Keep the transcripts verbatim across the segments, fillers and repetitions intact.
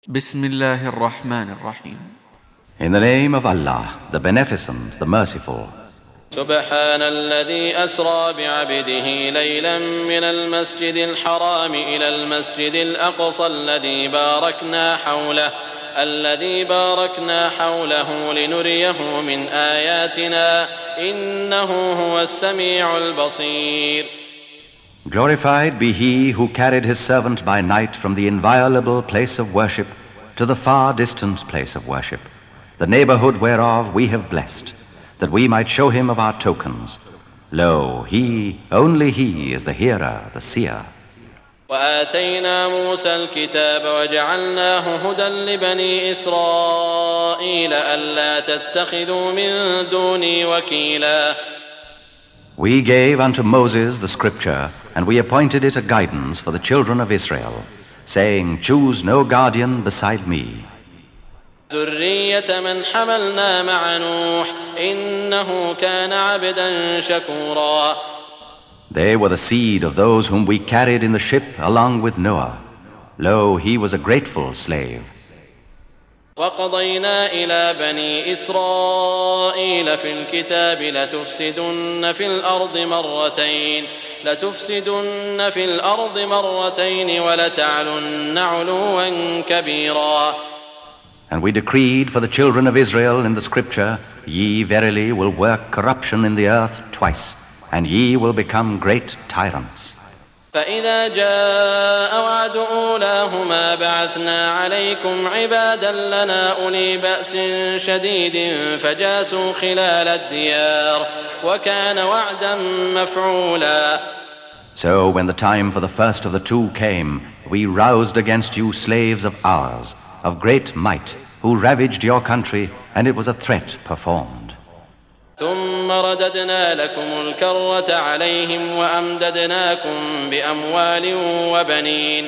بسم الله الرحمن الرحيم. In the name of Allah, the Beneficent, the Merciful. سبحان الذي أسرى بعبده ليلا من المسجد الحرام إلى المسجد الأقصى الذي باركنا حوله الذي باركنا حوله لنريه من آياتنا إنه هو السميع البصير. Glorified be He who carried His servant by night from the inviolable place of worship to the far distant place of worship, the neighborhood whereof we have blessed, that we might show him of our tokens. Lo, He, only He is the hearer, the seer. وآتينا موسى الكتاب وجعلناه هدى لبني إسرائيل ألا تتخذوا من دوني وكيلا. We gave unto Moses the scripture, and we appointed it a guidance for the children of Israel, saying, Choose no guardian beside me. ذرية من حملنا مع نوح إنه كان عبدا شكورا. They were the seed of those whom we carried in the ship along with Noah. Lo, he was a grateful slave. وقضينا إلى بني إسرائيل في الكتاب لتفسدن في الأرض مرتين لتفسدن في الأرض مرتين ولتعلن علوا كبيرا. And we decreed for the children of Israel in the scripture, Ye verily will work corruption in the earth twice, and ye will become great tyrants. فإذا جاء وعد أولاهما بعثنا عليكم عبادا لنا أولي بأس شديد فجاسوا خلال الديار وكان وعدا مفعولا. So when the time for the first of the two came, we roused against you slaves of ours, of great might, who ravaged your country, and it was a threat performed. ثم رددنا لكم الكرة عليهم وأمددناكم بأموال وبنين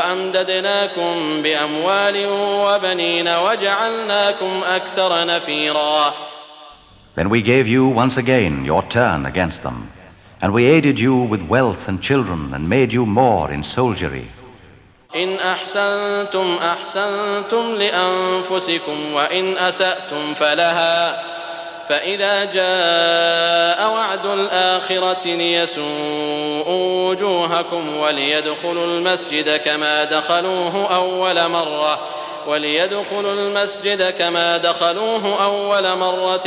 وأمددناكم بأموال وبنين وجعلناكم أكثر نفيرا. Then we gave you once again your turn against them, and we aided you with wealth and children and made you more in soldiery. إن أحسنتم أحسنتم لأنفسكم وإن أسأتم فلها فإذا جاء وعد الآخرة ليسوءوا وجوهكم وليدخلوا المسجد كما دخلوه أول مرة وليدخلوا المسجد كما دخلوه أول مرة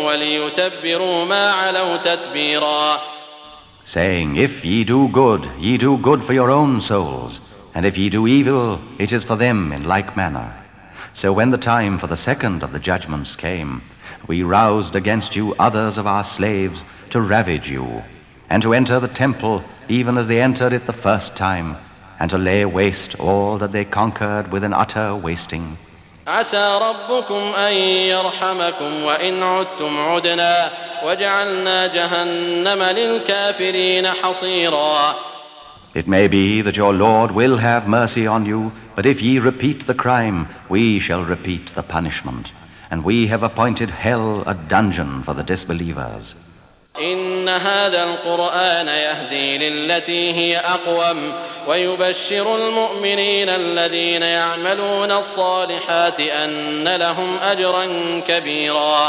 وليتبروا ما علوا تتبيرا. Saying, If ye do good, ye do good for your own souls, and if ye do evil, it is for them in like manner. So when the time for the second of the judgments came, we roused against you others of our slaves to ravage you, and to enter the temple even as they entered it the first time, and to lay waste all that they conquered with an utter wasting. عسى ربكم أن يرحمكم وإن عدتم عدنا وجعلنا جهنم للكافرين حصيرا. It may be that your Lord will have mercy on you, but if ye repeat the crime, we shall repeat the punishment. And we have appointed hell a dungeon for the disbelievers. إن هذا القرآن يهدي للتي هي أقوم ويبشر المؤمنين الذين يعملون الصالحات أن لهم أجرا كبيرا.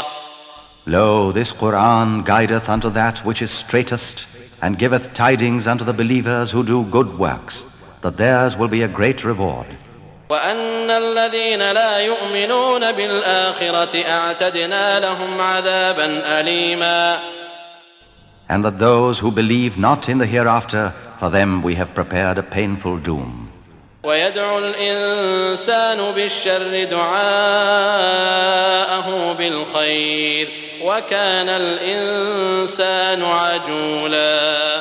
Lo, this Qur'an guideth unto that which is straightest, and giveth tidings unto the believers who do good works, that theirs will be a great reward. وأن الذين لا يؤمنون بالآخرة أعتدنا لهم عذابا أليما. And that those who believe not in the hereafter, for them we have prepared a painful doom. ويدعو الإنسان بالشر دعاءه بالخير وكان الإنسان عجولا.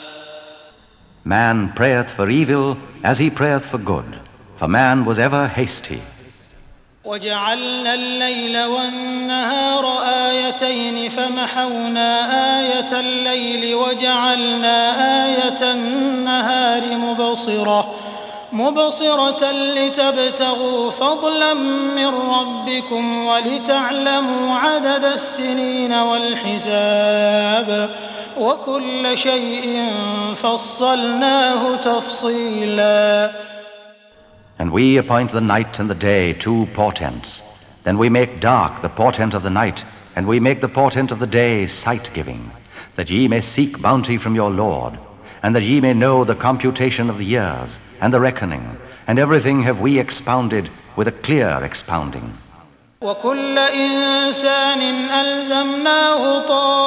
Man prayeth for evil as he prayeth for good, for man was ever hasty. وجعلنا الليل والنهار آيتين فمحونا آية الليل وجعلنا آية النهار مبصرة مبصرة لتبتغوا فضلا من ربكم ولتعلموا عدد السنين والحساب وكل شيء فصلناه تفصيلا. And we appoint the night and the day two portents. Then we make dark the portent of the night, and we make the portent of the day sight-giving, that ye may seek bounty from your Lord, and that ye may know the computation of the years, and the reckoning, and everything have we expounded with a clear expounding. وكل إنسان ألزمناه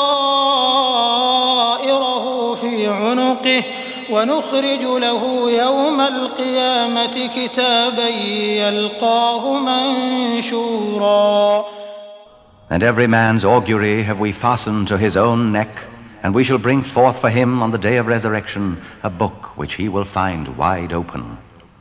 طائره في عنقه ونخرج له يوم القيامة كتابا يلقاه منشورا. And every man's augury have we fastened to his own neck, and we shall bring forth for him on the day of resurrection a book which he will find wide open.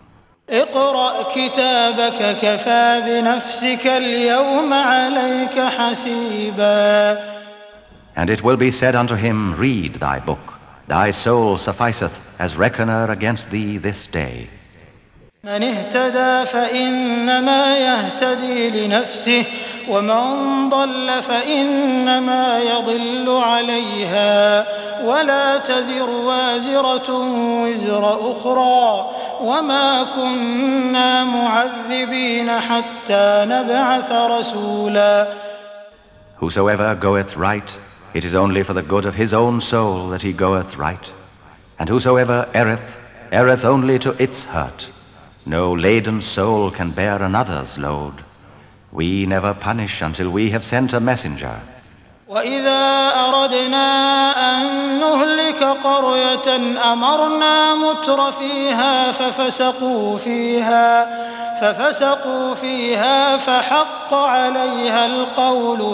اقرأ كتابك كفى بنفسك اليوم عليك حسيبا. And it will be said unto him, read thy book. Thy soul sufficeth as reckoner against thee this day. من اهتدى فإنما يهتدي لنفسه ومن ضل فإنما يضل عليها ولا تزر وازرة وزر أخرى وما كنا معذبين حتى نبعث رسولا. Whosoever goeth right, it is only for the good of his own soul that he goeth right. And whosoever erreth, erreth only to its hurt. No laden soul can bear another's load. We never punish until we have sent a messenger. وإذا أردنا أن نهلك قرية أمرنا متر فيها ففسقوا فيها ففسقوا فيها فحق عليها القول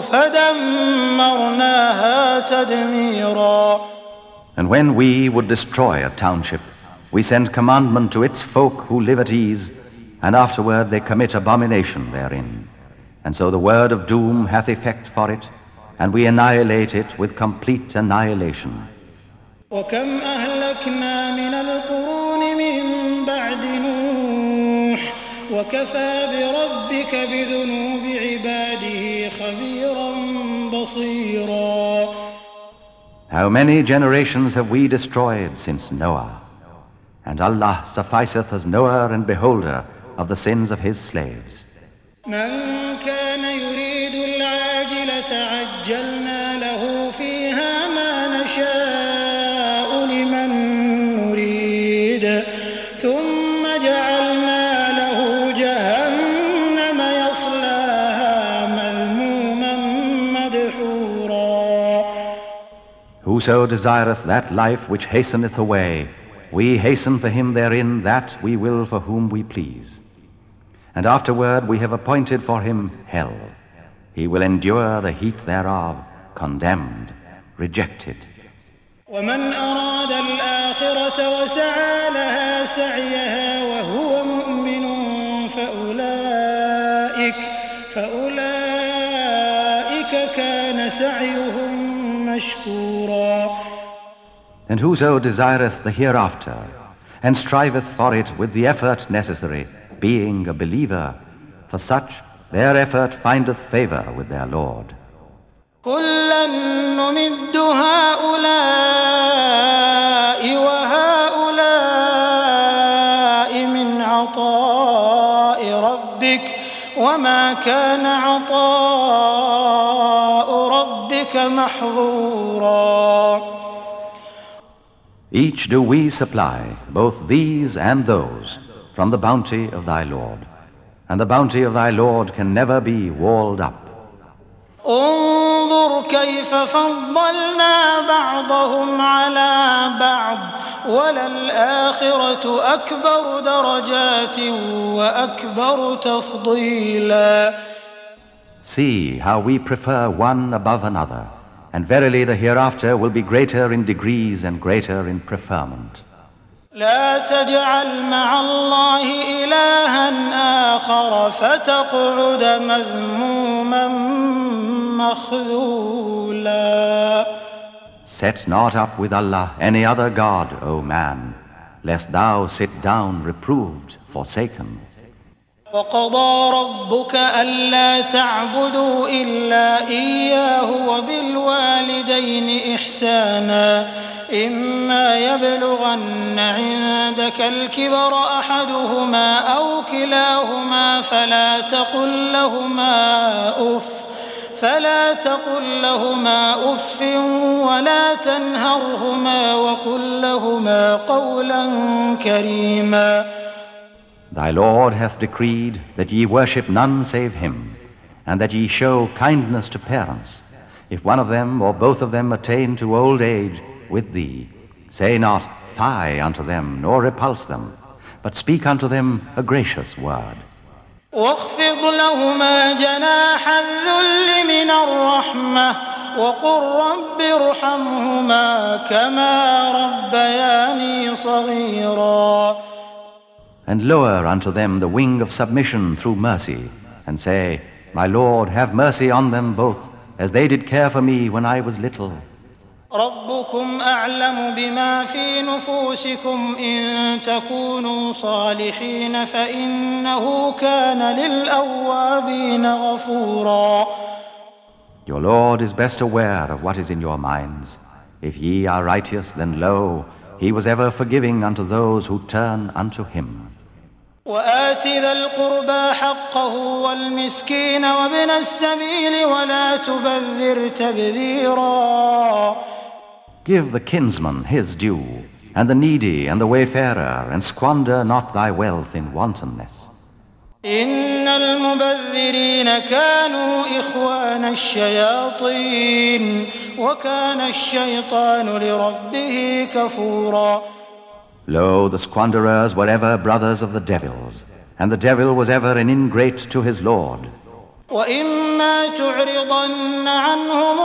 فدمرناها تدميرا. And when we would destroy a township, we send commandment to its folk who live at ease, and afterward they commit abomination therein. And so the word of doom hath effect for it, and we annihilate it with complete annihilation. وكم أهلكنا من القرون من بعد نوح وكفى بربك بذنوب عباده خبيرا بصيرا. How many generations have we destroyed since Noah? And Allah sufficeth as knower and beholder of the sins of his slaves. من كان يريد العاجلة عجلنا له فيها ما نشاء لمن نريد ثم جعلنا له جهنم يصلاها مذموما مدحورا. Whoso desireth that life which hasteneth away, we hasten for him therein that we will for whom we please. And afterward we have appointed for him hell. He will endure the heat thereof, condemned, rejected. ومن أراد الآخرة وسعى لها سعيها وهو مؤمن فأولئك فأولئك كان سعيهم مشكورا. And whoso desireth the hereafter, and striveth for it with the effort necessary, being a believer, for such their effort findeth favor with their Lord. كلا نمد هؤلاء وهؤلاء من عطاء ربك وما كان عطاء ربك محظورا. Each do we supply, both these and those, from the bounty of thy Lord. And the bounty of thy Lord can never be walled up. انظر كيف فضلنا بعضهم على بعض وللآخرة أكبر درجات وأكبر تفضيلا. See how we prefer one above another, and verily the hereafter will be greater in degrees and greater in preferment. لا تجعل مع الله إلها آخر فتقعد مذموما مخذولا. Set not up with Allah any other God, O man, lest thou sit down reproved, forsaken. وقضى ربك ألا تعبدوا إلا إياه وبالوالدين إحسانا إما يبلغن عندك الكبر أحدهما أو كلاهما فلا تقل لهما أف فلا تقل لهما أف ولا تنهرهما وقل لهما قولا كريما. Thy Lord hath decreed that ye worship none save him, and that ye show kindness to parents. If one of them or both of them attain to old age with thee, say not, fie unto them, nor repulse them, but speak unto them a gracious word. واخفض لهما جناح الذل من الرحمة وقل رب ارحمهما كما ربياني صغيرا. And lower unto them the wing of submission through mercy, and say, My Lord, have mercy on them both, as they did care for me when I was little. ربكم أعلم بما في نفوسكم إن تكونوا صالحين فإنه كان للأوابين غفورا. Your Lord is best aware of what is in your minds. If ye are righteous, then lo, he was ever forgiving unto those who turn unto him. وآت ذا القربى حقه والمسكين وابن السبيل ولا تبذر تبذيرا. Give the kinsman his due, and the needy and the wayfarer, and squander not thy wealth in wantonness. إن المبذرين كانوا إخوان الشياطين وكان الشيطان لربه كفورا. Lo, the squanderers were ever brothers of the devils, and the devil was ever an ingrate to his Lord. وإما تعرضن عنهم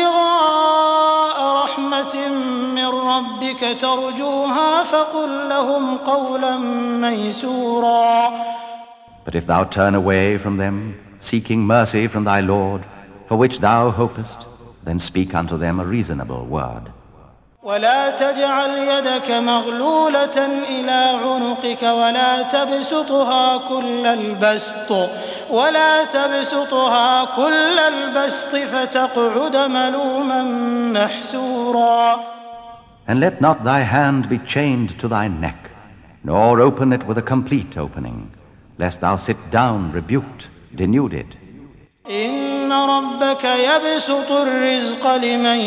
ابتغاء رحمة من ربك ترجوها فقل لهم قولا ميسورا. But if thou turn away from them, seeking mercy from thy Lord, for which thou hopest, then speak unto them a reasonable word. ولا تجعل يدك مغلولة إلى عنقك ولا تبسطها كل البسط ولا تبسطها كل البسط فتقعد ملوما محسورا. And let not thy hand be chained to thy neck, nor open it with a complete opening, lest thou sit down rebuked, denuded. إن ربك يبسط الرزق لمن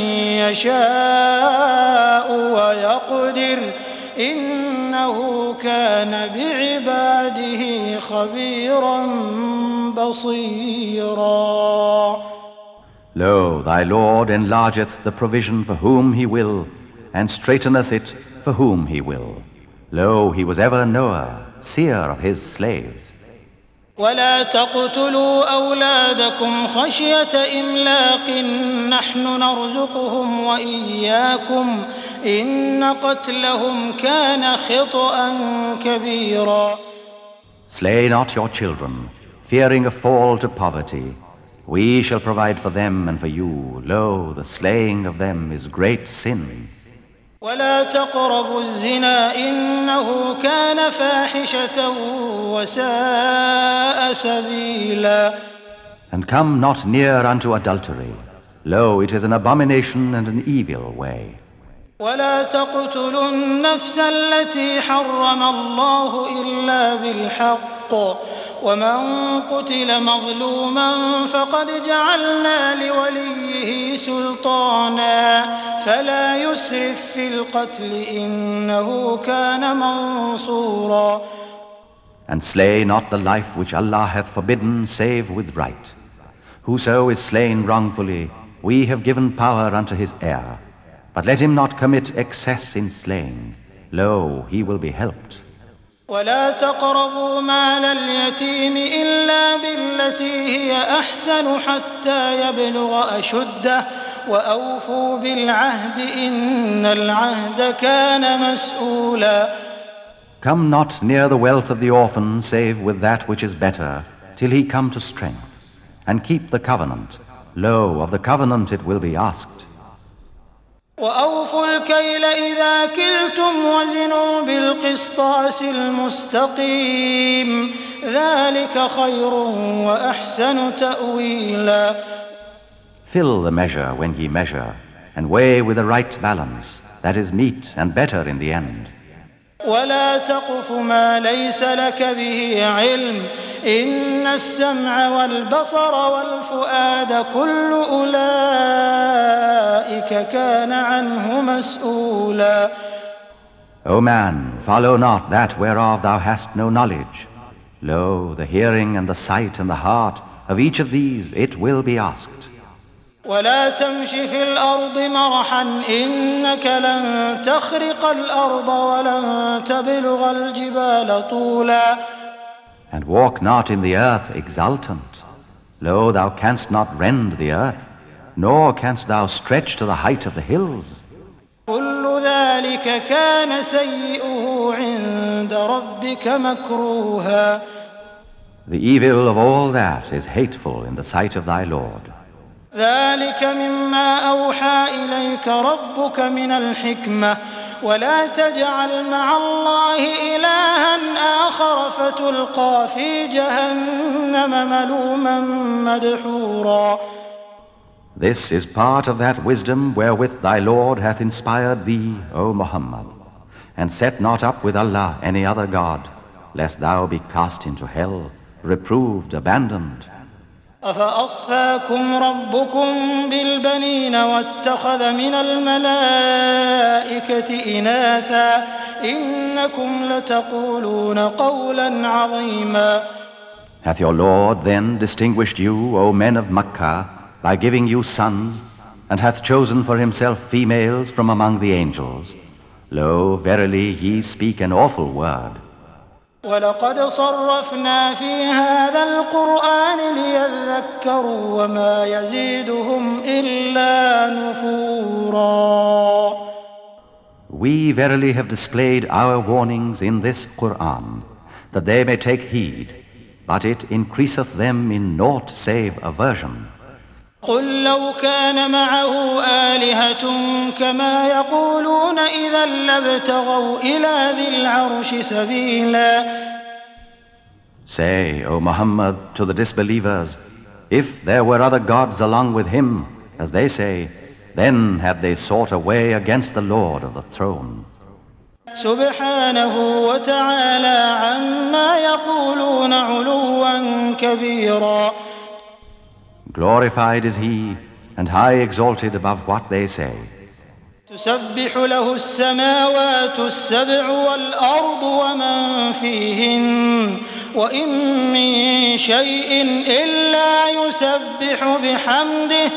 يشاء ويقدر إنه كان بعباده خبيرا بصيرا. Lo, thy Lord enlargeth the provision for whom he will, and straighteneth it for whom he will. Lo, he was ever knower, seer of his slaves. ولا تقتلوا أولادكم خشية إملاق نحن نرزقهم وإياكم إن قتلهم كان خطأ كبيرا. Slay not your children, fearing a fall to poverty. We shall provide for them and for you. Lo, the slaying of them is great sin. ولا تقربوا الزنا إنه كان فاحشة وساء سبيلا. And come not near unto adultery. Lo, it is an abomination and an evil way. ولا تقتلوا النفس التي حرم الله إلا بالحق ومن قتل مظلوما فقد جعلنا لوليه سلطانا فلا يسرف في القتل إنه كان منصورا. And slay not the life which Allah hath forbidden save with right. Whoso is slain wrongfully, we have given power unto his heir. But let him not commit excess in slaying. Lo, he will be helped. ولا تقربوا مال اليتيم إلا بالتي هي أحسن حتى يبلغ أشده وأوفوا بالعهد إن العهد كان مسؤولا. Come not near the wealth of the orphan save with that which is better, till he come to strength. And keep the covenant. Lo, of the covenant it will be asked. وأوفوا الكيل إذا كلتم وزنوا بالقسطاس المستقيم ذلك خير وأحسن تأويلا. Fill the measure when ye measure, and weigh with the right balance, that is meet and better in the end. ولا تقف ما ليس لك به علم إن السمع والبصر والفؤاد كل أولئك كان عنه مسؤولا. O man, follow not that whereof thou hast no knowledge. Lo, the hearing and the sight and the heart, of each of these it will be asked. ولا تمش في الأرض مرحا إنك لن تخرق الأرض ولن تبلغ الجبال طولا. And walk not in the earth exultant. Lo, thou canst not rend the earth, nor canst thou stretch to the height of the hills. كل ذلك كان سيئه عند ربك مكروها. The evil of all that is hateful in the sight of thy Lord. ذلك مما أوحى إليك ربك من الحكمة ولا تجعل مع الله إلها آخر فتلقى في جهنم ملوما مدحورا. This is part of that wisdom wherewith thy Lord hath inspired thee, O Muhammad, and set not up with Allah any other God, lest thou be cast into hell, reproved, abandoned. أفأصفاكم ربكم بالبنين واتخذ من الملائكة إناثا إنكم لتقولون قولا عظيما. Hath your Lord then distinguished you, O men of Makkah, by giving you sons, and hath chosen for himself females from among the angels? Lo, verily ye speak an awful word. ولقد صرفنا في هذا القرآن ليذكروا وما يزيدهم إلا نفورا. We verily have displayed our warnings in this Qur'an, that they may take heed, but it increaseth them in naught save aversion. قل لو كان معه آلهة كما يقولون إذا لابتغوا إلى ذي العرش سبيلا. Say, O Muhammad, to the disbelievers, if there were other gods along with him, as they say, then had they sought a way against the Lord of the throne. سبحانه وتعالى عما يقولون علوا كبيرا. Glorified is he, and high exalted above what they say. تسبح له السماوات السبع والأرض ومن فيهن وإن من شيء إلا يسبح بحمده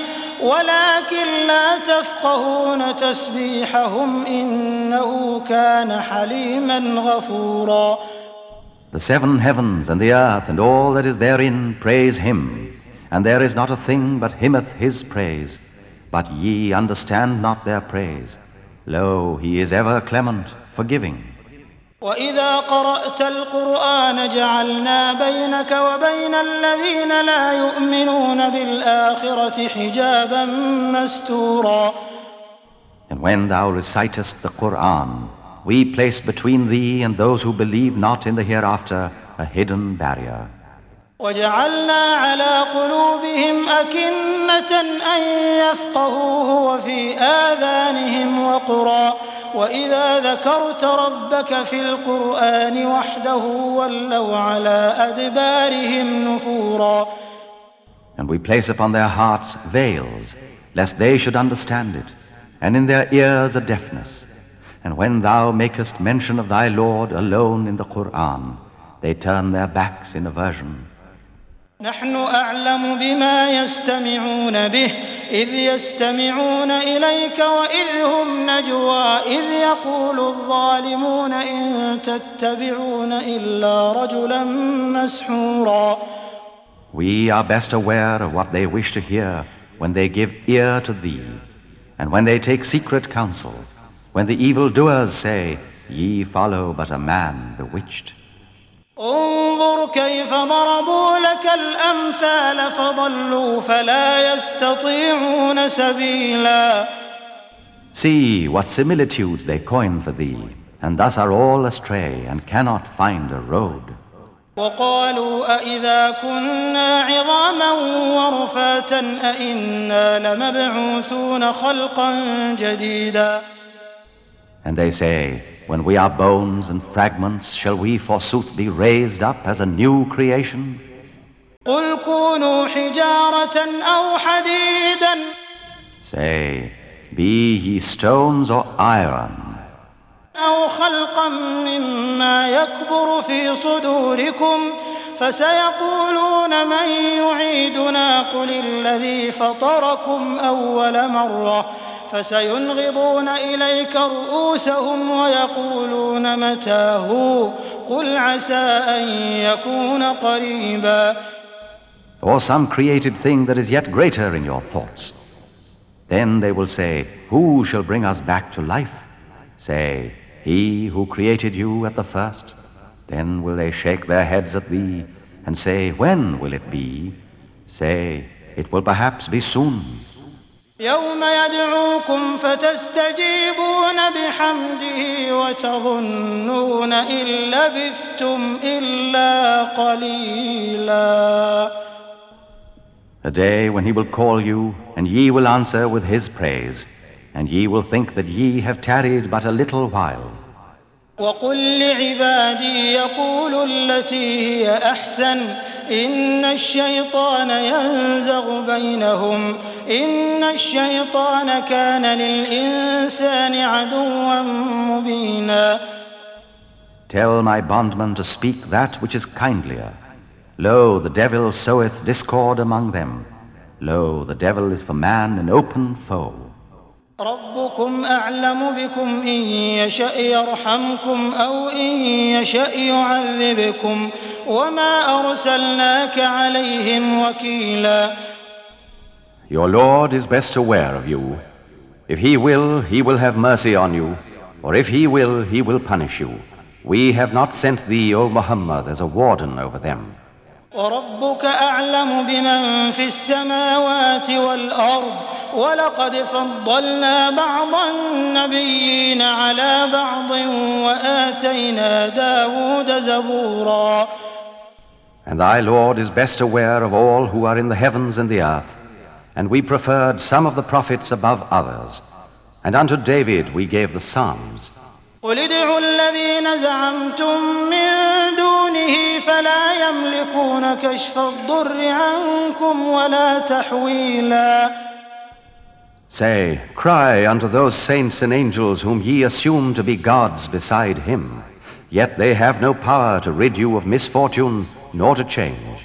ولكن لا تفقهون تسبيحهم إنه كان حليما غفورا. The seven heavens and the earth and all that is therein praise him. And there is not a thing but hymneth his praise, but ye understand not their praise. Lo, he is ever clement, forgiving. وإذا قرأت القرآن جعلنا بينك وبين الذين لا يؤمنون بالآخرة حجابا مستورا. And when thou recitest the Qur'an, we place between thee and those who believe not in the hereafter a hidden barrier. وجعلنا على قلوبهم أكنة أن يفقهوه وفي آذانهم وقرا وإذا ذكرت ربك في القرآن وحده ولوا على أدبارهم نفورا. And we place upon their hearts veils, lest they should understand it, and in their ears a deafness. And when thou makest mention of thy Lord alone in the Qur'an, they turn their backs in aversion. نحن أعلم بما يستمعون به إذ يستمعون إليك وإذ هم نجوى إذ يقول الظالمون إن تتبعون إلا رجلا مسحورا. We are best aware of what they wish to hear when they give ear to thee, and when they take secret counsel, when the evildoers say, Ye follow but a man bewitched. انظر كيف ضربوا لك الأمثال فضلوا فلا يستطيعون سبيلا. See what similitudes they coin for thee, and thus are all astray and cannot find a road. وقالوا أإذا كنا عظاما ورفاتا أإنا لمبعوثون خلقا جديدا. And they say, when we are bones and fragments, shall we forsooth be raised up as a new creation? قل كونوا حجارة أو حديدا. Say, be ye stones or iron. أو خلقا مما يكبر في صدوركم فسيقولون من يعيدنا قل الذي فطركم أول مرة فسينغضون إليك رؤوسهم ويقولون متى هو قل عسى أن يكون قريبا. Or some created thing that is yet greater in your thoughts. Then they will say, who shall bring us back to life? Say, he who created you at the first. Then will they shake their heads at thee and say, when will it be? Say, it will perhaps be soon. يوم يدعوكم فتستجيبون بحمده وتظنون إن لبثتم إلا قليلا. A day when he will call you, and ye will answer with his praise, and ye will think that ye have tarried but a little while. وقل لعبادي يقولوا التي هي أحسن إن الشيطان ينزغ بينهم إن الشيطان كان للإنسان عدوا مبينا. Tell my bondman to speak that which is kindlier. Lo, the devil soweth discord among them. Lo, the devil is for man an open foe. ربكم أعلم بكم إن يشأ يرحمكم أو إن يشأ يعذبكم وما أرسلناك عليهم وكيلا. Your Lord is best aware of you. If he will, he will have mercy on you, or if he will, he will punish you. We have not sent thee, O Muhammad, as a warden over them. وربك أعلم بمن في السماوات والأرض ولقد فضلنا بعض النبيين على بعض وآتينا داود زبورا. And thy Lord is best aware of all who are in the heavens and the earth, and we preferred some of the prophets above others, and unto David we gave the Psalms. قل ادعوا الذين زعمتم من دونه فلا يملكون كشف الضر عنكم ولا تحويلا. Say, cry unto those saints and angels whom ye assume to be gods beside him, yet they have no power to rid you of misfortune nor to change.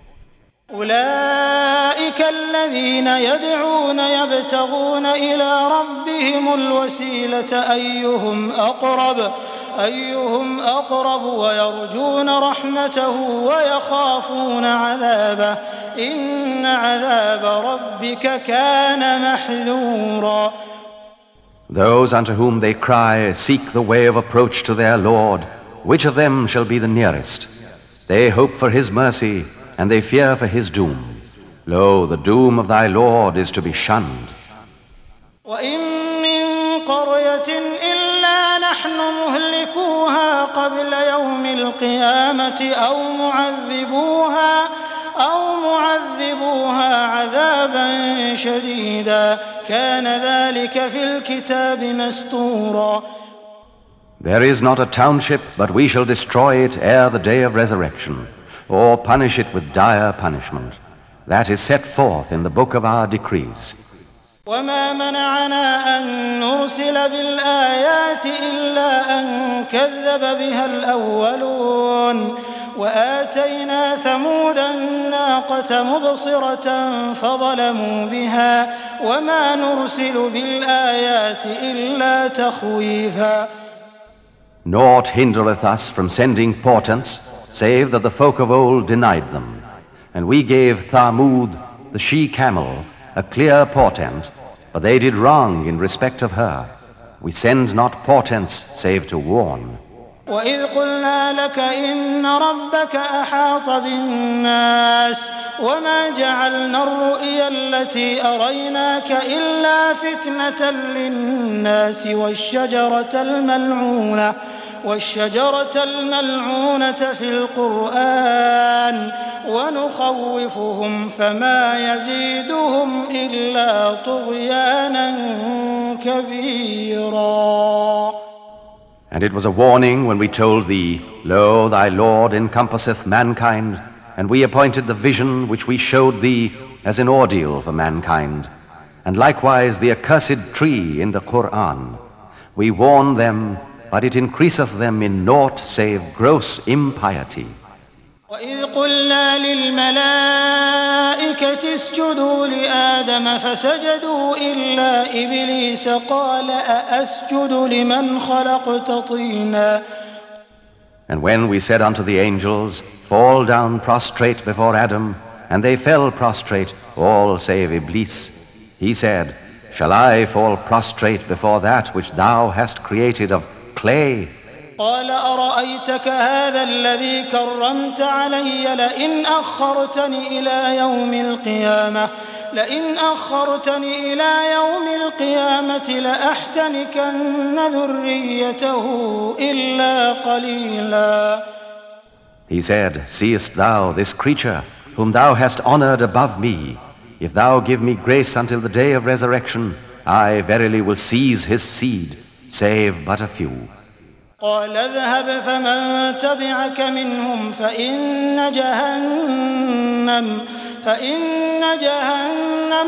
أولئك الذين يدعون يبتغون إلى ربهم الوسيلة أيهم أقرب أيهم أقرب ويرجون رحمته ويخافون عذابه إن عذاب ربك كان محذورا. Those unto whom they cry seek the way of approach to their Lord. Which of them shall be the nearest? They hope for his mercy, and they fear for his doom. Lo, the doom of thy Lord is to be shunned. وَإِن مِّن قَرْيَةٍ إِلَّا نَحْنُ مُهْلِكُوهَا قَبْلَ يَوْمِ الْقِيَامَةِ أَوْ مُعَذِّبُوهَا أَوْ مُعَذِّبُوهَا عَذَابًا شَدِيدًا كَانَ ذَلِكَ فِي الْكِتَابِ مَسْطُورًا. There is not a township, but we shall destroy it ere the day of resurrection, or punish it with dire punishment. That is set forth in the book of our decrees. وما منعنا أن نرسل بالآيات إلا أن كذب بها الأولون وآتينا ثمود الناقة مبصرة فظلموا بها وما نرسل بالآيات إلا تخويفا. Naught hindereth us from sending portents, save that the folk of old denied them. And we gave Thamud, the she-camel, a clear portent, but they did wrong in respect of her. We send not portents save to warn. وَإِذْ قُلْنَا لَكَ إِنَّ رَبَّكَ أَحَاطَ بِالنَّاسِ وما جعلنا الرؤيا التي أريناك إلا فتنة للناس والشجرة الملعونة والشجرة الملعونة في القرآن ونخوفهم فما يزيدهم إلا طغيانا كبيرا. And it was a warning when we told thee, Lo, thy Lord encompasseth mankind, and we appointed the vision which we showed thee as an ordeal for mankind, and likewise the accursed tree in the Qur'an. We warn them, but it increaseth them in naught save gross impiety. وإذ قلنا للملائكة اسجدوا لآدم فسجدوا إلا إبليس قال أأسجد لمن خلقت طينا. And when we said unto the angels, Fall down prostrate before Adam, and they fell prostrate, all save Iblis, he said, Shall I fall prostrate before that which thou hast created of clay? قال أرأيتك هذا الذي كرمت علي لئن أخرتني إلى يوم القيامة لئن أخرتني إلى يوم القيامة لأحتنكن ذريته إلا قليلا. He said, Seest thou this creature, whom thou hast honored above me? If thou give me grace until the day of resurrection, I verily will seize his seed, save but a few. قال اذهب فمن تبعك منهم فإن جهنم فإن جهنم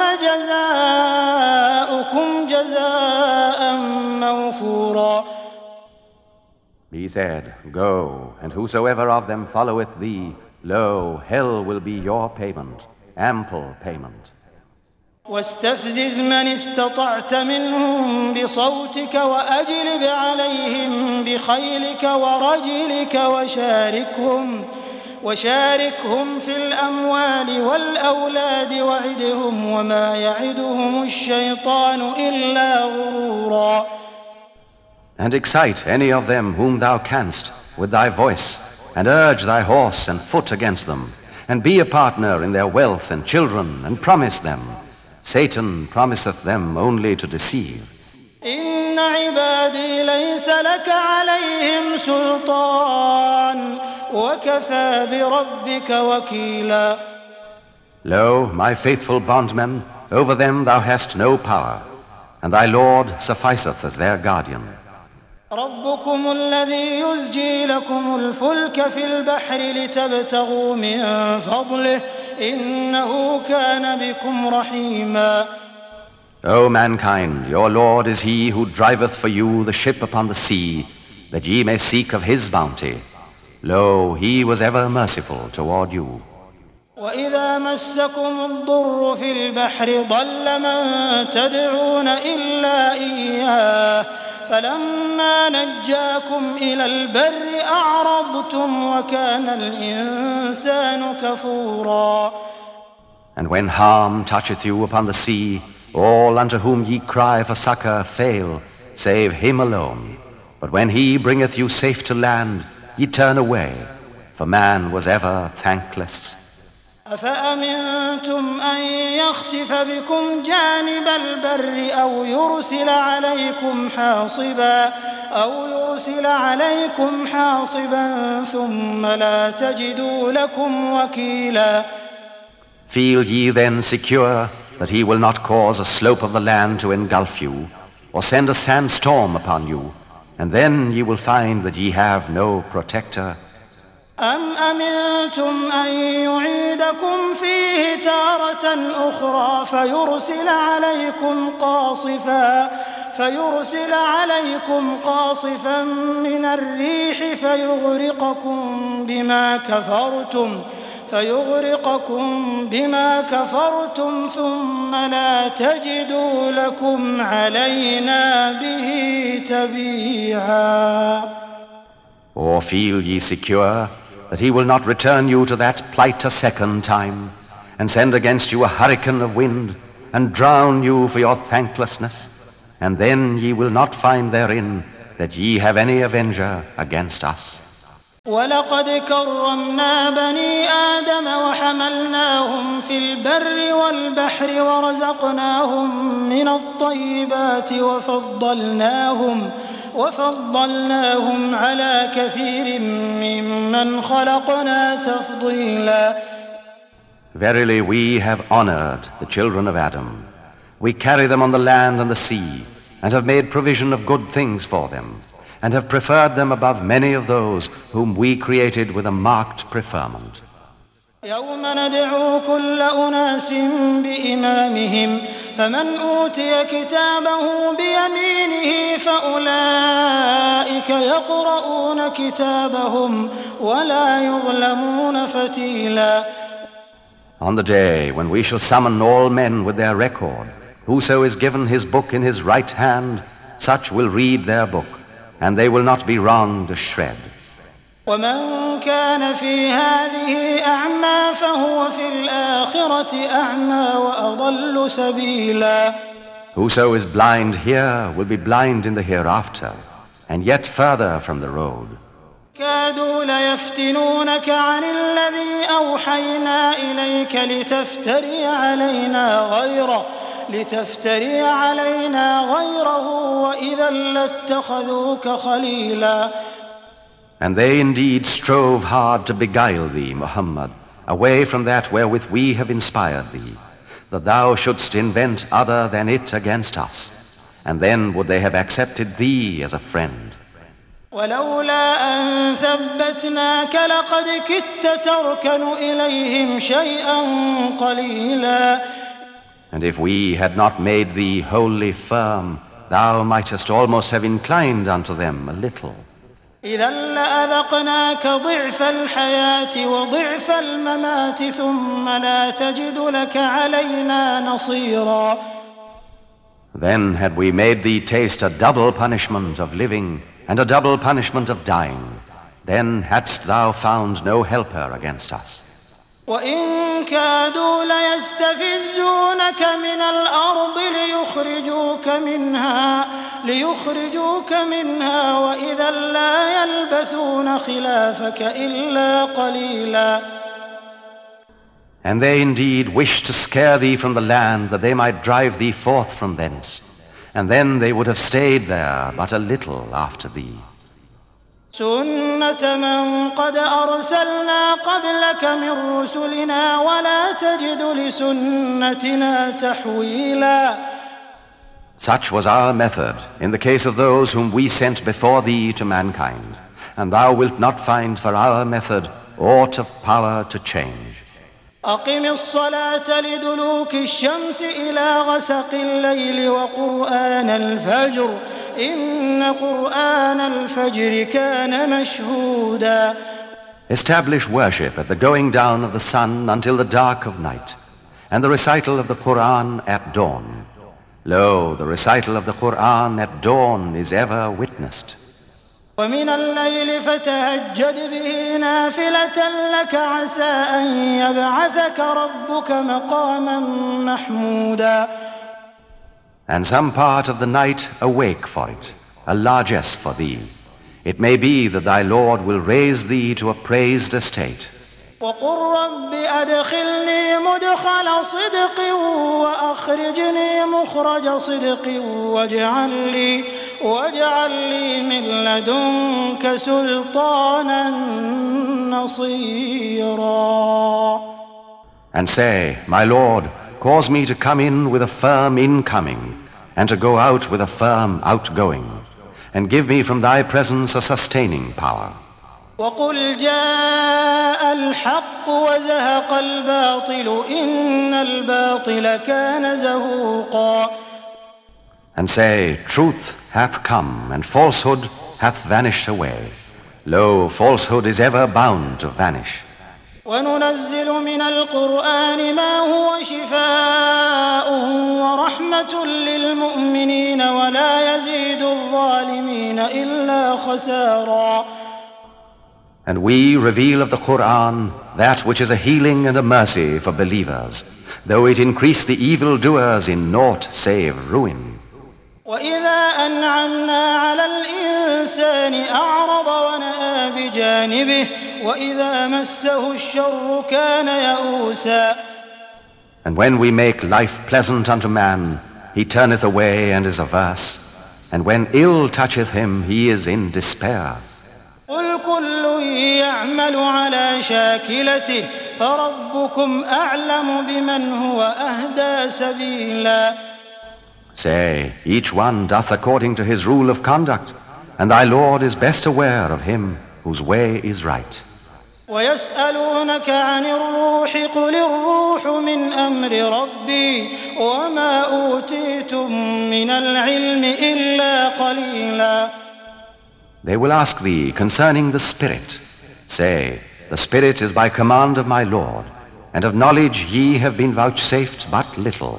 جزاؤكم جزاء موفورا. He said, Go, and whosoever of them followeth thee, lo, hell will be your payment, ample payment. واستفزز من استطعت منهم بصوتك وأجلب عليهم بخيلك ورجلك وشاركهم وشاركهم في الأموال والأولاد وعدهم وما يعدهم الشيطان إلا غرورا. And excite any of them whom thou canst with thy voice, and urge thy horse and foot against them, and be a partner in their wealth and children, and promise them. Satan promiseth them only to deceive. إن عبادي ليس لك عليهم سلطان وكفى بربك وكيلا. Lo, my faithful bondmen, over them thou hast no power, and thy Lord sufficeth as their guardian. ربكم الذي يزجي لكم الفلك في البحر لتبتغوا من فضله إنه كان بكم رحيما. O mankind, your Lord is he who driveth for you the ship upon the sea, that ye may seek of his bounty. Lo, he was ever merciful toward you. وإذا مسكم الضر في البحر ضل من تدعون إلا إياه فلما نجاكم إلى البر أعرضتم وكان الإنسان كفورا. And when harm toucheth you upon the sea, all unto whom ye cry for succor fail, save him alone. But when he bringeth you safe to land, ye turn away, for man was ever thankless. أفأمنتم أن يخسف بكم جانب البر أو يرسل عليكم حاصبا أو يرسل عليكم حاصبا ثم لا تجدوا لكم وكيلا. Feel ye then secure that he will not cause a slope of the land to engulf you, or send a sandstorm upon you, and then ye will find that ye have no protector. أم أمنتم أن يعيدكم فيه تارة أخرى فيرسل عليكم قاصفا فيرسل عليكم قاصفا من الريح فيغرقكم بما كفرتم فيغرقكم بما كفرتم ثم لا تجدوا لكم علينا به تبيعا. Or feel ye secure that he will not return you to that plight a second time, and send against you a hurricane of wind, and drown you for your thanklessness, and then ye will not find therein that ye have any avenger against us. ولقد كرمنا بني آدم وحملناهم في البر والبحر ورزقناهم من الطيبات وفضلناهم وفضلناهم على كثير ممن خلقنا تفضيلا. Verily we have honored the children of Adam. We carry them on the land and the sea, and have made provision of good things for them, and have preferred them above many of those whom we created with a marked preferment. يوم ندعو كل أناس بإمامهم فمن أوتي كتابه بيمينه فأولئك يقرؤون كتابهم ولا يظلمون فتيلا. On the day when we shall summon all men with their record, whoso is given his book in his right hand, such will read their book, and they will not be wronged a shred. ومن كان في هذه أعمى فهو في الآخرة أعمى وأضل سبيلا. Whoso is blind here will be blind in the hereafter, and yet further from the road. كادوا ليفتنونك عن الذي أوحينا إليك لتفتري علينا غيره لتفتري علينا غيره وإذا لاتخذوك خليلا. And they indeed strove hard to beguile thee, Muhammad, away from that wherewith we have inspired thee, that thou shouldst invent other than it against us, and then would they have accepted thee as a friend. ولولا أن ثبتناك لقد كدت تركن إليهم شيئا قليلا. And if we had not made thee wholly firm, thou mightest almost have inclined unto them a little. إذا لأذقناك ضعف الحياة وضعف الممات ثم لا تجد لك علينا نصيرا. Then had we made thee taste a double punishment of living and a double punishment of dying, then hadst thou found no helper against us. وإن كادوا ليستفزونك من الأرض ليخرجوك منها ليخرجوك منها وإذا لا يلبثون خلافك إلا قليلا. And they indeed wished to scare thee from the land that they might drive thee forth from thence, and then they would have stayed there but a little after thee. سنة من قد أرسلنا قبلك من رسلنا ولا تجد لسنتنا تحويلا. Such was our method in the case of those whom we sent before thee to mankind, and thou wilt not find for our method aught of power to change. أقم الصلاة لدلوك الشمس إلى غسق الليل وقرآن الفجر إن قرآن الفجر كان مشهودا. Establish worship at the going down of the sun until the dark of night, and the recital of the Qur'an at dawn. Lo, the recital of the Qur'an at dawn is ever witnessed. ومن الليل فتهجد به نافلة لك عسى أن يبعثك ربك مقاما محمودا. And some part of the night awake for it, a largesse for thee. It may be that thy Lord will raise thee to a praised estate. وقل رب أدخلني مدخل صدق وأخرجني مخرج صدق واجعل لي واجعل لي من لدنك سلطانا نصيرا. And say, my Lord, cause me to come in with a firm incoming, and to go out with a firm outgoing, and give me from thy presence a sustaining power. وقل جاء الحق وزهق الباطل إن الباطل كان زهوقا. And say, truth hath come, and falsehood hath vanished away. Lo, falsehood is ever bound to vanish. وننزل من القرآن ما هو شفاء ورحمة للمؤمنين ولا يزيد الظالمين إلا خسارا. And we reveal of the Qur'an that which is a healing and a mercy for believers, though it increase the evildoers in naught save ruin. وإذا أنعمنا على الإنسان أعرض ونأى بجانبه وإذا مسه الشر كان يئوسا. And when we make life pleasant unto man, he turneth away and is averse. And when ill toucheth him, he is in despair. قل كل يعمل على شاكلته فربكم أعلم بمن هو أهدى سبيلا. Say, each one doth according to his rule of conduct, and thy Lord is best aware of him whose way is right. ويسألونك عن الروح قل الروح من أمر ربي وما أوتيتم من العلم إلا قليلا. They will ask thee concerning the Spirit. Say, the Spirit is by command of my Lord, and of knowledge ye have been vouchsafed but little.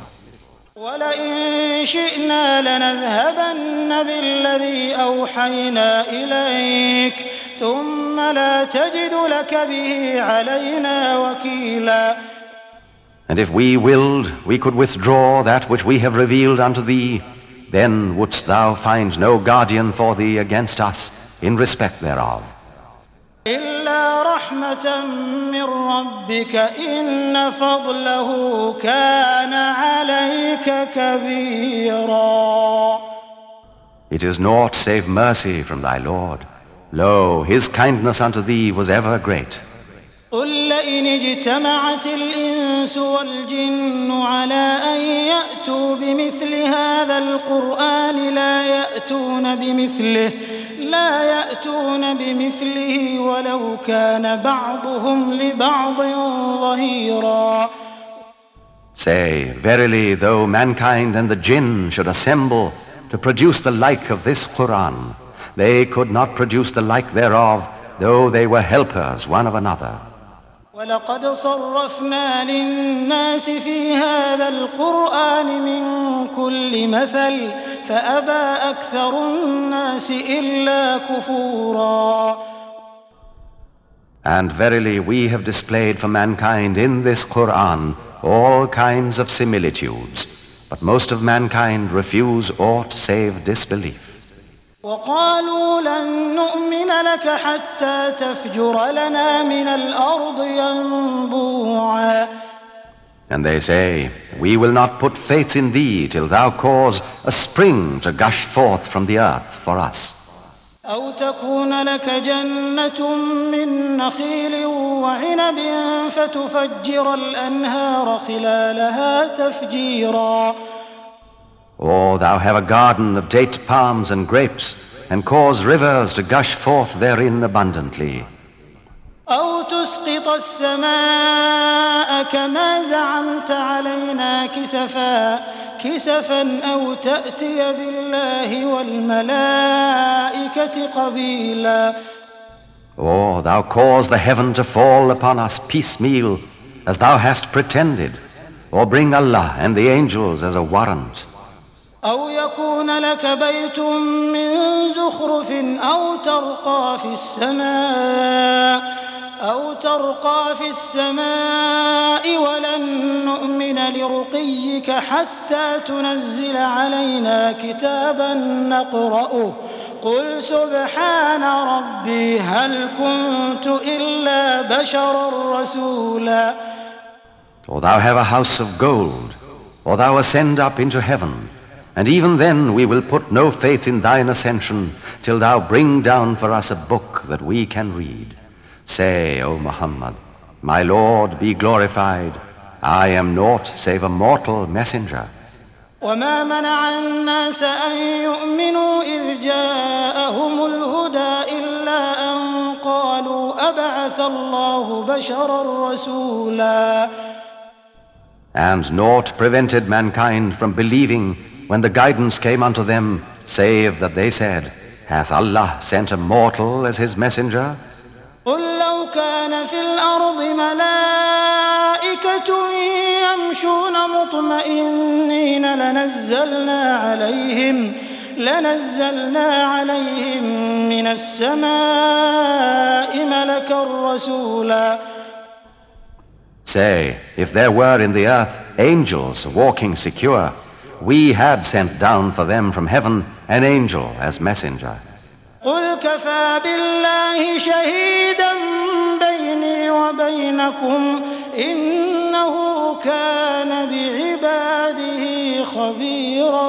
ولئن شئنا لنذهبن بالذي أوحينا إليك ثم لا تجد لك به علينا وكيلا. And if we willed, we could withdraw that which we have revealed unto thee, then wouldst thou find no guardian for thee against us in respect thereof. إلا رحمة من ربك إن فضله كان عليك كبيرا. It is naught save mercy from thy Lord. Lo, his kindness unto thee was ever great. قل لئن اجتمعت الإنس والجن على أن يأتوا بمثل هذا القرآن لا يأتون بمثله لا يأتون بمثله ولو كان بعضهم لبعض ظهيرا. Say, verily, though mankind and the jinn should assemble to produce the like of this Quran, they could not produce the like thereof, though they were helpers one of another. ولقد صرفنا للناس في هذا القرآن من كل مثل فأبى أكثر الناس إلا كفورا. And verily we have displayed for mankind in this Quran all kinds of similitudes, but most of mankind refuse aught save disbelief. وقالوا لن نؤمن لك حتى تفجر لنا من الأرض ينبوعا. And they say, we will not put faith in thee till thou cause a spring to gush forth from the earth for us. أو تكون لك جنة من نخيل وعنب فتفجر الأنهار خلالها تفجيرا. Or thou have a garden of date palms and grapes, and cause rivers to gush forth therein abundantly. أو تسقط السماء كما زعمت علينا كسفا كسفا أو تأتي بالله والملائكة قبيلا. Or thou cause the heaven to fall upon us piecemeal, as thou hast pretended, or bring Allah and the angels as a warrant. أو يكون لك بيت من زخرف أو ترقى في السماء أو ترقى في السماء ولن نؤمن لرقيك حتى تنزل علينا كتابا نقرأه قل سبحان ربي هل كنت إلا بشرا رسولا. Or thou have a house of gold, or thou ascend up into heaven, and even then we will put no faith in thine ascension till thou bring down for us a book that we can read. Say, O Muhammad, my Lord be glorified, I am naught save a mortal messenger. وما منع الناس أن يؤمنوا إذ جاءهم الهدى إلا أن قالوا أبعث الله بشرا رسولا. And naught prevented mankind from believing when the guidance came unto them, save that they said, hath Allah sent a mortal as his messenger? قل لو كان في الأرض ملائكة يمشون مطمئنين لنزلنا عليهم لنزلنا عليهم من السماء ملكا رسولا. Say, if there were in the earth angels walking secure, we had sent down for them from heaven an angel as messenger. قل كفى بالله شهيدا بيني وبينكم إنه كان بعباده خبيرا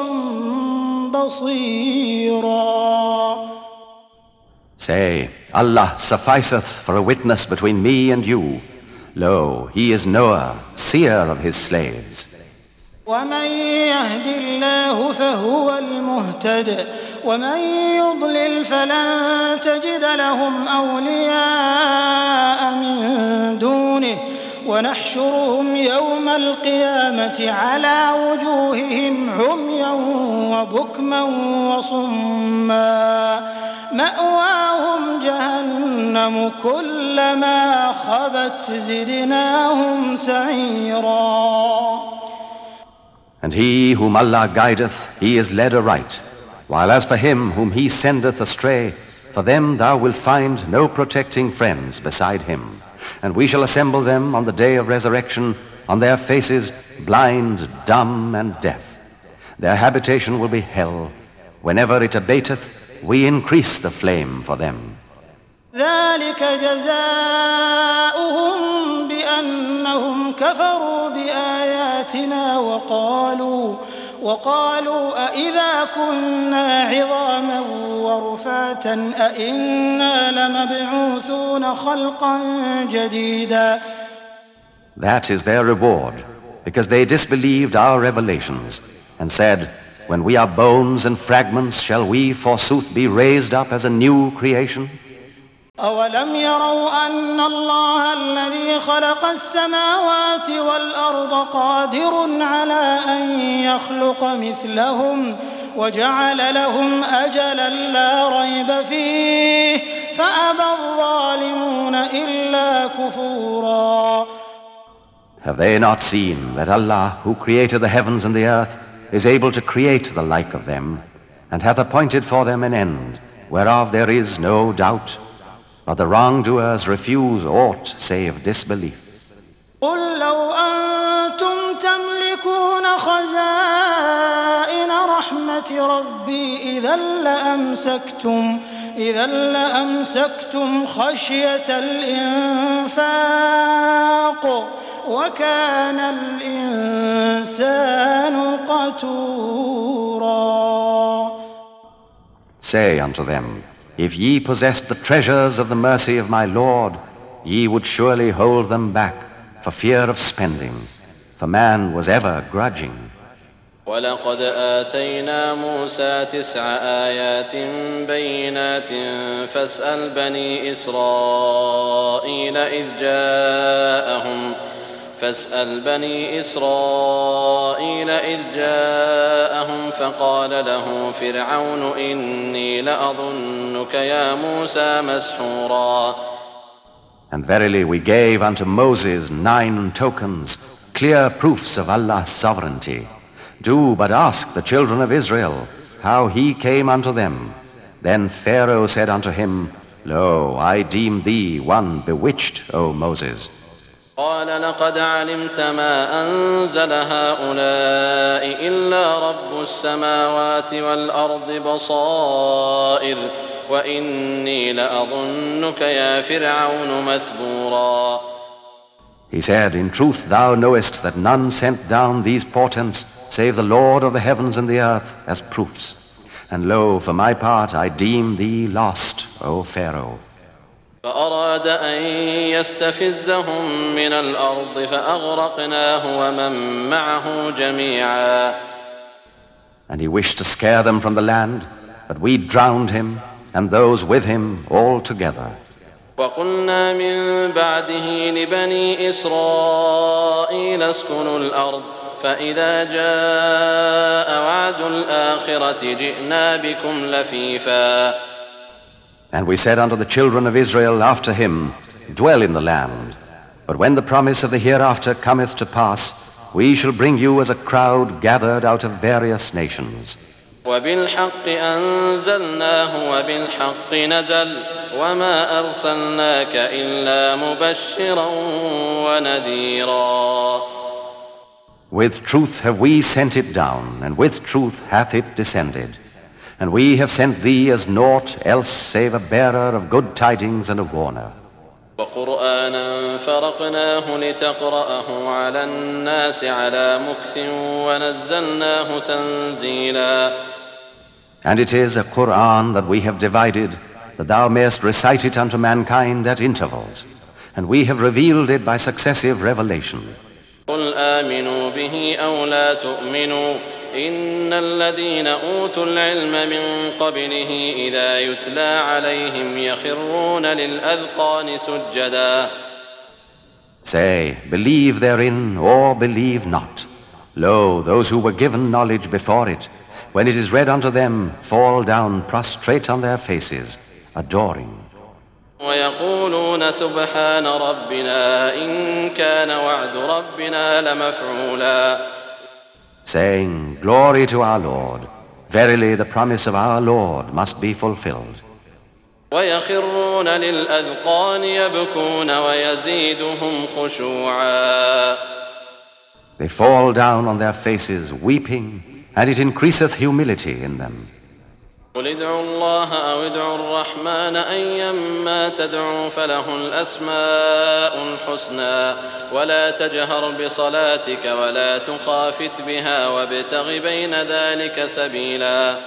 بصيرا. Say, Allah sufficeth for a witness between me and you. Lo, he is knower, seer of his slaves. ومن يهد الله فهو المهتد ومن يضلل فلن تجد لهم أولياء من دونه ونحشرهم يوم القيامة على وجوههم عميا وبكما وصما مأواهم جهنم كلما خبت زدناهم سعيرا. And he whom Allah guideth, he is led aright, while as for him whom he sendeth astray, for them thou wilt find no protecting friends beside him. And we shall assemble them on the day of resurrection, on their faces blind, dumb, and deaf. Their habitation will be hell. Whenever it abateth, we increase the flame for them. ذلك جزاؤهم بأنهم كفروا بآياتنا وقالوا وقالوا أإذا كنا عظاما ورفاتا أإنا لمبعوثون خلقا جديدا. That is their reward, because they disbelieved our revelations and said, when we are bones and fragments, shall we forsooth be raised up as a new creation? أولم يروا أن الله الذي خلق السماوات والأرض قادر على أن يخلق مثلهم وجعل لهم أجلا لا ريب فيه فأبى الظالمون إلا كفورا. Have they not seen that Allah, who created the heavens and the earth, is able to create the like of them, and hath appointed for them an end, whereof there is no doubt? But the wrongdoers refuse aught save disbelief. قل لو أنتم تملكون خزائن رحمة ربي إذا لأمسكتم إذا لأمسكتم خشية الإنفاق وكان الإنسان قتورا. Say unto them, if ye possessed the treasures of the mercy of my Lord, ye would surely hold them back for fear of spending, for man was ever grudging. ولقد آتينا موسى تسع آيات بينات فاسأل بني إسرائيل إذ جاءهم فاسأل بني إسرائيل إذ جاءهم فقال له فرعون إني لأظنك يا موسى مسحورا. And verily we gave unto Moses nine tokens, clear proofs of Allah's sovereignty. Do but ask the children of Israel how he came unto them. Then Pharaoh said unto him, Lo, I deem thee one bewitched, O Moses. قال لقد علمت ما أنزل هؤلاء إلا رب السماوات والأرض بصائر وإني لأظنك يا فرعون مثبورا. He said, in truth thou knowest that none sent down these portents save the Lord of the heavens and the earth as proofs. And lo, for my part I deem thee lost, O Pharaoh. فأراد أن يستفزهم من الأرض فأغرقناه ومن معه جميعا. And he wished to scare them from the land, but we drowned him and those with him all together. وقلنا من بعده لبني إسرائيل اسكنوا الأرض فإذا جاء وعد الآخرة جئنا بكم لفيفا. And we said unto the children of Israel after him, dwell in the land. But when the promise of the hereafter cometh to pass, we shall bring you as a crowd gathered out of various nations. وبالحق أنزلناه وبالحق نزل وما أرسلناك إلا مبشرا ونذيرا. With truth have we sent it down, and with truth hath it descended. And we have sent thee as naught else save a bearer of good tidings and a warner. وقرآنا فرقناه لتقرأه على الناس على مكث ونزلناه تنزيلا. And it is a Qur'an that we have divided, that thou mayest recite it unto mankind at intervals. And we have revealed it by successive revelation. قل آمنوا به أو لا تؤمنوا إن الذين أوتوا العلم من قبله إذا يتلى عليهم يخرون للأذقان سجدا. Say, believe therein or believe not. Lo, those who were given knowledge before it, when it is read unto them, fall down prostrate on their faces, adoring. ويقولون سبحان ربنا إن كان وعد ربنا لمفعولا. Saying, glory to our Lord. Verily the promise of our Lord must be fulfilled. ويخرون للأذقان يبكون ويزيدهم خشوعا. They fall down on their faces weeping, and it increaseth humility in them. قل ادعوا الله أو ادعوا الرحمن أيما تدعوا فله الأسماء الحسنى ولا تجهر بصلاتك ولا تخافت بها وابتغ بين ذلك سبيلا.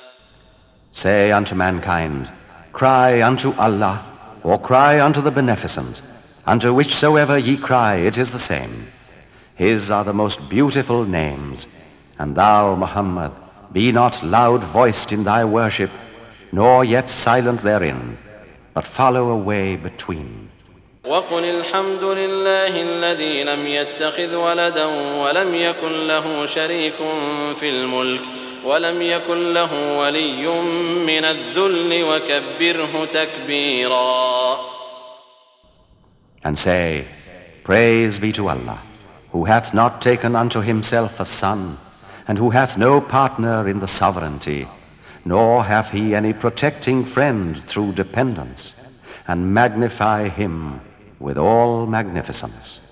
Say unto mankind, cry unto Allah, or cry unto the Beneficent. Unto whichsoever ye cry, it is the same. His are the most beautiful names. And thou, Muhammad, be not loud-voiced in thy worship, nor yet silent therein, but follow a way between. وقل الحمد لله الذي لم يتخذ ولدا ولم يكن له شريك في الملك ولم يكن له ولي من الذل وكبره تكبيرا. And say, praise be to Allah, who hath not taken unto himself a son, and who hath no partner in the sovereignty, nor hath he any protecting friend through dependence, and magnify him with all magnificence.